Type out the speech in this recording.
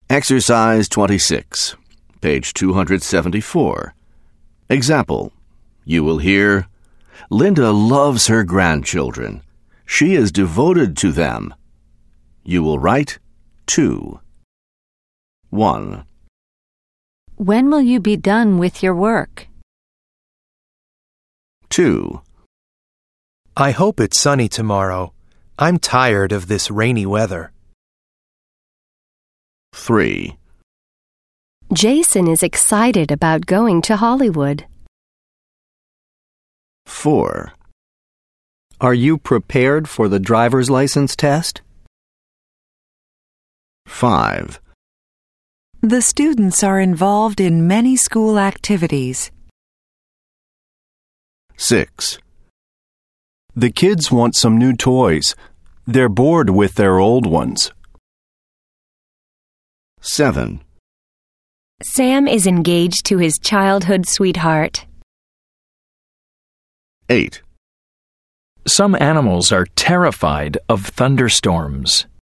Exercise 26, page 274. Example. You will hear, Linda loves her grandchildren. She is devoted to them. You will write 2. 1. When will you be done with your work? 2. I hope it's sunny tomorrow. I'm tired of this rainy weather. 3. Jason is excited about going to Hollywood. 4. Are you prepared for the driver's license test? 5. The students are involved in many school activities. 6. The kids want some new toys. They're bored with their old ones. 7. Sam is engaged to his childhood sweetheart. 8. Some animals are terrified of thunderstorms.